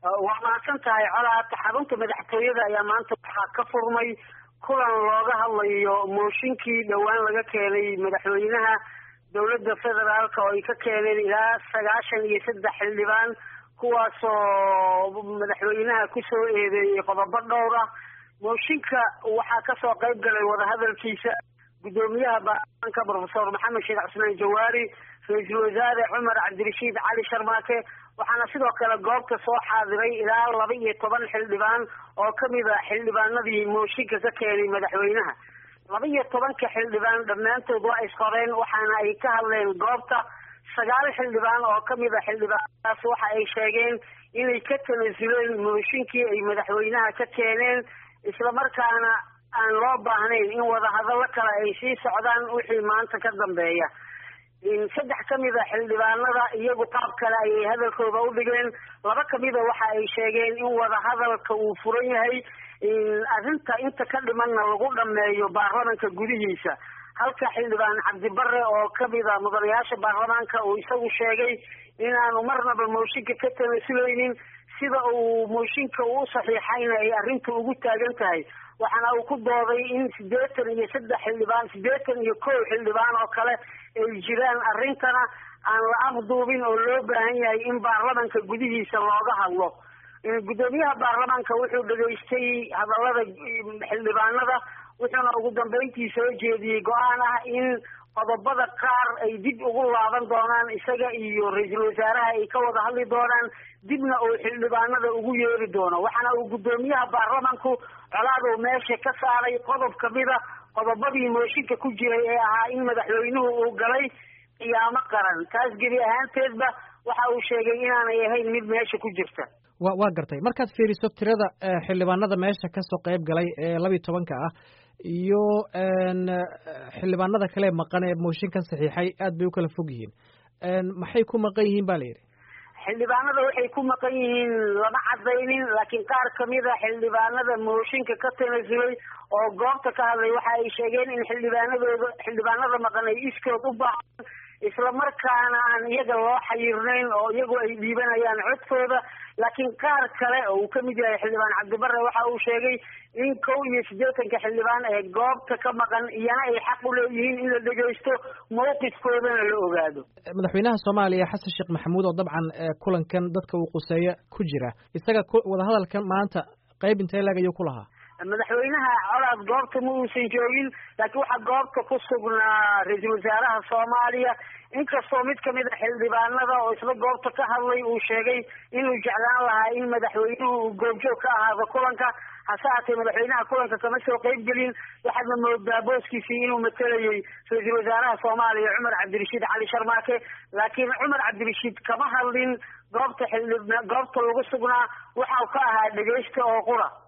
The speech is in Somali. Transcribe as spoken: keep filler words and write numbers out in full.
waa mahadsan tahay colaad xarunta madaxtooyada ayaa maanta waxaa ka furmay kulan looga hadlayo mooshinkii dhowaan laga keenay madaxweynaha dowladda federaalka oo ay ka keeneen ilaa sagaashan iyo saddex xildhibaan kuwaasoo madaxweynaha kusoo eedeeyey qodobo dhowr ah. mooshinka waxaa kasoo qayb galay wadahadalkiisa gudoomiyaha baarlamaanka professor maxamed sheekh cusmaan jawaari, ra-iisul wasaare cumar cabdirashiid cali sharmaake, waxaana sidoo kale goobta soo xaadiray ilaa laba iyo toban xildhibaan oo kamid a xildhibaanadii mooshinka ka keenay madaxweynaha. laba iyo tobanka xildhibaan dhammaantood waa isqoreen, waxaana ay ka hadleen goobta. sagaal xildhibaan oo kamid a xildhibaanadaas waxa ay sheegeen inay ka tanasuleen mooshinkii ay madaxweynaha ka keeneen, islamarkaana aan loo baahnayn in wadahadallo kale ay sii socdaan wixii maanta ka dambeeya. saddex kamid a xildhibaanada iyagu qaab kale ayay hadalkooda u dhigeen. laba kamida waxa ay sheegeen in wadahadalka uu furan yahay, arrinta inta ka dhimanna lagu dhameeyo baarlamanka gudihiisa. halka xildhibaan cabdibare oo kamid a mudanayaasha baarlamaanka uu isagu sheegay inaanu marnaba mooshinka ka tanasulaynin, sida uu mooshinka u saxiixayna ay arrinta ugu taagan tahay. waxaana uu ku dooday in sideetan iyo saddex xildhibaan sideetan iyo kow xildhibaan oo kale ay jiraan, arrintana aan la afduubin oo loo baahan yahay in baarlamanka gudihiisa looga hadlo. gudoomiyaha baarlamaanka wuxuu dhageystay hadalada xildhibaanada, wuxuuna ugu dambeyntii soo jeediyey go-aan ah in qodobada qaar ay dib ugu laaban doonaan, isaga iyo ra-iisul wasaaraha ay ka wada hadli doonaan, dibna uu xildhibaanada ugu yeeri doono. waxaana uu gudoomiyaha baarlamanku colaadow meesha ka saaray qodob kamida qodobadii mooshinka ku jiray ee ahaa in madaxweynuhu uu galay qiyaamo qaran. taas gebi ahaanteedba waxa uu sheegay inaanay ahayn mid meesha ku jirta. wa waa gartay. markaad fiiriso tirada xildhibaanada meesha kasoo qayb galay ee laba iyo tobanka ah iyo xildhibaanada kale maqan ee mooshinkan saxiixay aad bay u kala fog yihiin. maxay ku maqan yihiin ba la yidhi? xildhibaanada waxay ku maqan yihiin lama cadaynin, laakiin qaar kamid a xildhibaanada mooshinka ka tanasulay oo goobta ka hadlay waxa ay sheegeen in xildhibaanadooda xildhibaanada maqan ay iskood u baahan, isla markaana aan iyaga loo xayirnayn oo iyagu ay dhiibanayaan codkooda. laakiin qaar kale oo uu kamid yahay xildhibaan cabdibare waxa uu sheegay in kow iyo siddeetanka xildhibaan ee goobta ka maqan iyana ay xaq u leeyihiin in la dhegeysto mawqifkoodana la ogaado. madaxweynaha soomaaliya xasan sheekh maxamuud oo dabcan kulankan dadka uu quseeya ku jira, isaga wadahadalkan maanta qayb intee leeg ayuu ku lahaa? madaxweynaha colaad goobta ma uusan joogin, laakiin waxaa goobta ku sugnaa ra-iisul wasaaraha soomaaliya, inkastoo mid kamid a xildhibaanada oo isla goobta ka hadlay uu sheegay inuu jeclaan lahaa in madaxweynuhu uu goobjoog ka ahaado kulanka. hase haatee madaxweynaha kulanka kama soo qayb gelin, waxaadna moodaa booskiisii inuu matelayay ra-iisul wasaaraha soomaaliya cumar cabdirashiid cali sharmaake. laakiin cumar cabdirashiid kama hadlin goobta xildhib goobta lagu sugnaa, waxau ka ahaa dhegeysta oo qura.